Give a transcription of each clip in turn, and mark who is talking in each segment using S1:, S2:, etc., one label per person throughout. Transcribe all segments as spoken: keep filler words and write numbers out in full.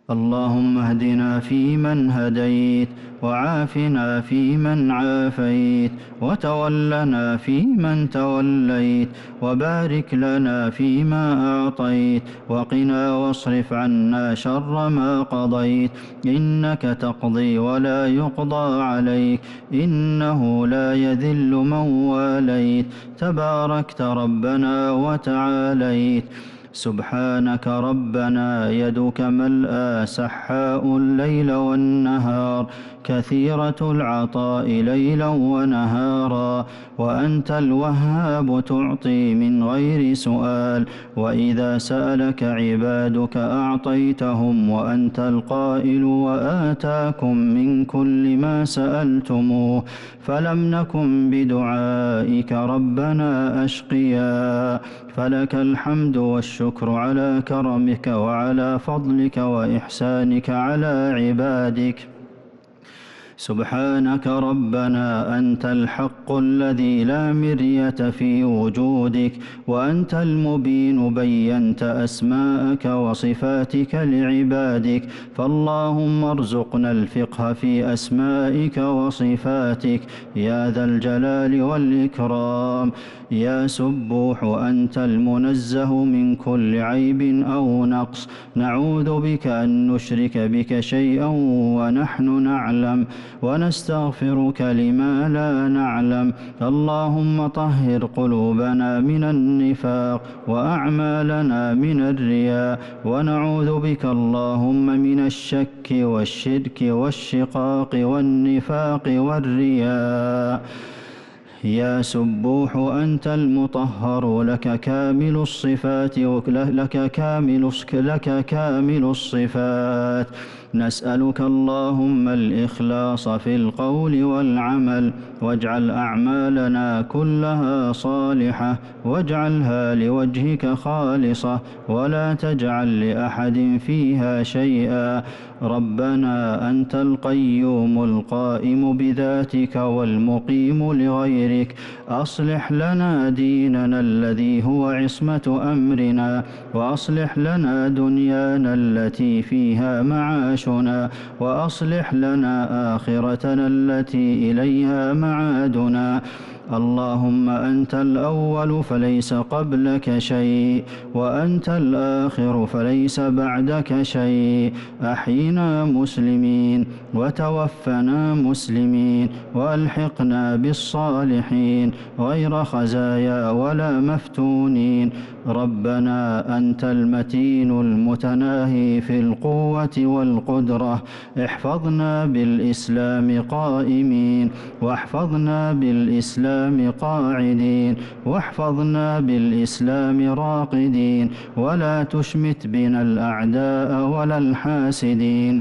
S1: اللهم اهدنا فيمن هديت، وعافنا فيمن عافيت، وتولنا فيمن توليت، وبارك لنا فيما أعطيت، وقنا واصرف عنا شر ما قضيت. إنك تقضي ولا يقضى عليك، إنه لا يذل من واليت، تباركت ربنا وتعاليت. سبحانك ربنا يدك ملأى سحاء الليل والنهار، كثيرة العطاء ليلا ونهارا، وأنت الوهاب تعطي من غير سؤال، وإذا سألك عبادك أعطيتهم، وأنت القائل وآتاكم من كل ما سألتموه، فلم نكن بدعائك ربنا أشقيا. فلك الحمد والشكر على كرمك وعلى فضلك وإحسانك على عبادك. سبحانك ربنا أنت الحق الذي لا مرية في وجودك، وأنت المبين بينت أسماءك وصفاتك لعبادك، فاللهم ارزقنا الفقه في أسمائك وصفاتك يا ذا الجلال والإكرام. يا سبوح أنت المنزه من كل عيب أو نقص، نعوذ بك أن نشرك بك شيئا ونحن نعلم، ونستغفرك لما لا نعلم. اللهم طهر قلوبنا من النفاق، وأعمالنا من الرياء، ونعوذ بك اللهم من الشك والشرك والشقاق والنفاق والرياء. يا سبوح أنت المطهر، لك كامل الصفات لك كامل لك كامل الصفات. نسألك اللهم الإخلاص في القول والعمل، واجعل أعمالنا كلها صالحة، واجعلها لوجهك خالصة، ولا تجعل لأحد فيها شيئا. ربنا أنت القيوم القائم بذاتك والمقيم لغيرك، أصلح لنا ديننا الذي هو عصمة أمرنا، وأصلح لنا دنيانا التي فيها معاشنا، وأصلح لنا آخرتنا التي إليها معادنا. اللهم أنت الأول فليس قبلك شيء، وأنت الآخر فليس بعدك شيء. أحينا مسلمين، وتوفنا مسلمين، وألحقنا بالصالحين غير خزايا ولا مفتونين. ربنا أنت المتين المتناهي في القوة والقدرة، احفظنا بالإسلام قائمين، واحفظنا بالإسلام قاعدين، واحفظنا بالإسلام راقدين، ولا تشمت بنا الأعداء ولا الحاسدين.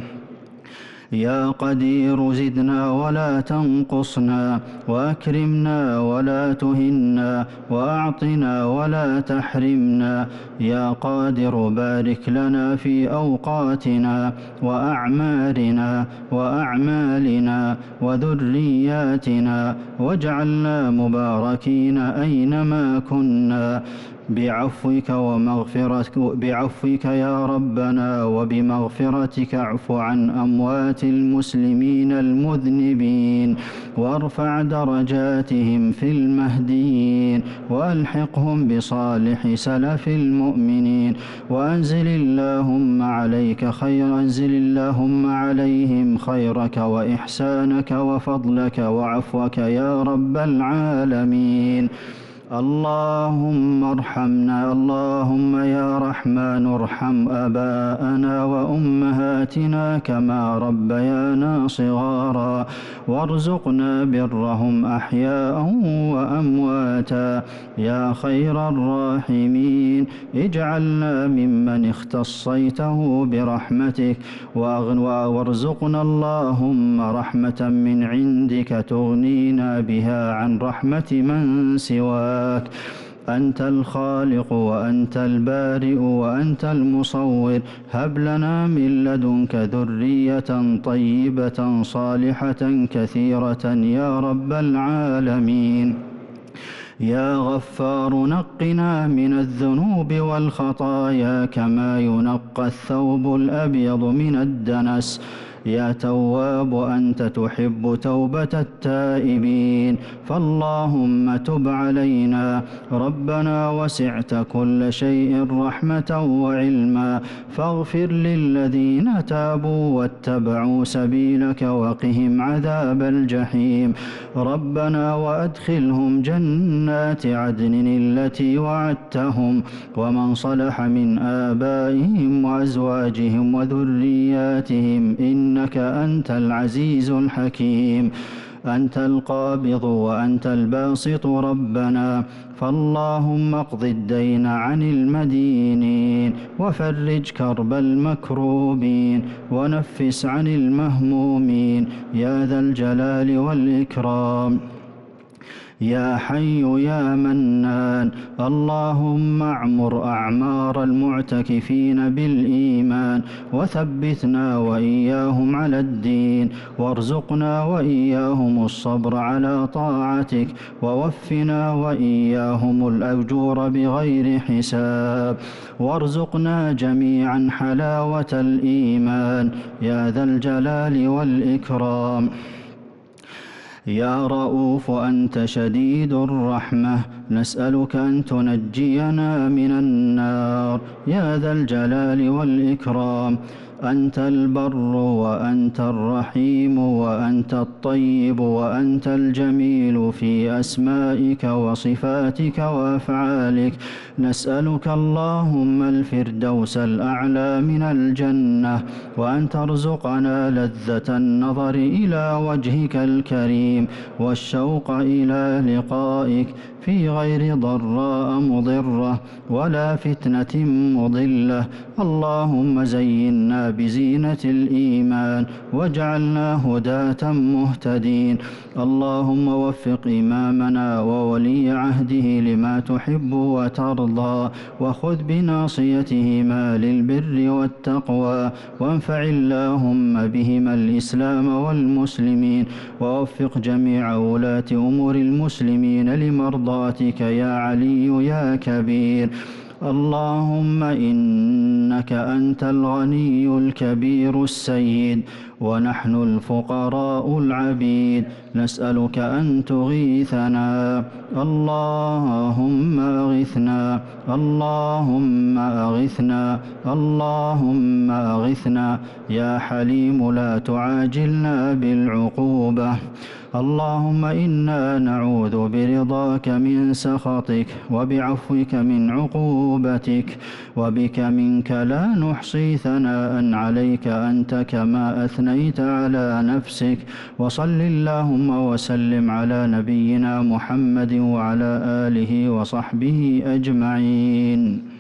S1: يا قدير زدنا ولا تنقصنا، وأكرمنا ولا تهنا، وأعطنا ولا تحرمنا. يا قادر بارك لنا في أوقاتنا وأعمارنا وأعمالنا وذرياتنا، واجعلنا مباركين أينما كنا، بعفوك ومغفرتك بعفوك يا ربنا وبمغفرتك. اعف عن أموات المسلمين المذنبين، وارفع درجاتهم في المهديين، وألحقهم بصالح سلف المؤمنين. وأنزل اللهم عليك خير أنزل اللهم عليهم خيرك وإحسانك وفضلك وعفوك يا رب العالمين. اللهم ارحمنا، اللهم يا رحمن ارحم آباءنا وأمهاتنا كما ربيانا صغارا، وارزقنا برهم أحياء وأمواتا يا خير الراحمين. اجعلنا ممن اختصيته برحمتك، وارزقنا اللهم رحمة من عندك تغنينا بها عن رحمة من سواك. أنت الخالق وأنت البارئ وأنت المصور، هب لنا من لدنك ذرية طيبة صالحة كثيرة يا رب العالمين. يا غفار نقنا من الذنوب والخطايا كما ينقى الثوب الأبيض من الدنس. يا تواب أنت تحب توبة التائبين، فاللهم تب علينا. ربنا وسعت كل شيء رحمة وعلما، فاغفر للذين تابوا واتبعوا سبيلك وقهم عذاب الجحيم. ربنا وأدخلهم جنات عدن التي وعدتهم ومن صلح من آبائهم وأزواجهم وذرياتهم إنك أنت العزيز الحكيم. أنت القابض وأنت الباسط ربنا، فاللهم اقض الدين عن المدينين وفرج كرب المكروبين ونفس عن المهمومين يا ذا الجلال والإكرام. يا حي يا منان، اللهم اعمر أعمار المعتكفين بالإيمان وثبتنا وإياهم على الدين، وارزقنا وإياهم الصبر على طاعتك، ووفنا وإياهم الأجور بغير حساب، وارزقنا جميعا حلاوة الإيمان يا ذا الجلال والإكرام. يا رؤوف أنت شديد الرحمة، نسألك أن تنجينا من النار يا ذا الجلال والإكرام. أنت البر وأنت الرحيم وأنت الطيب وأنت الجميل في أسمائك وصفاتك وأفعالك. نسألك اللهم الفردوس الأعلى من الجنة، وأن ترزقنا لذة النظر إلى وجهك الكريم والشوق إلى لقائك في غير ضراء مضرة ولا فتنة مضلة. اللهم زينا بزينة الإيمان واجعلنا هداة مهتدين. اللهم وفق إمامنا وولي عهده لما تحب وترضى، وخذ بناصيتهما للبر والتقوى، وانفع اللهم بهما الإسلام والمسلمين، ووفق جميع ولاة أمور المسلمين لمرضاتك يا علي يا كبير. اللهم إنك أنت الغني الكبير السيد، ونحن الفقراء العبيد، نسألك أن تغيثنا. اللهم أغثنا، اللهم أغثنا، اللهم أغثنا. يا حليم لا تعاجلنا بالعقوبة. اللهم إنا نعوذ برضاك من سخطك، وبعفوك من عقوبتك، وبك منك لا نحصي ثناء عليك أنت كما أثنيت على نفسك. وصل اللهم وسلم على نبينا محمد وعلى آله وصحبه أجمعين.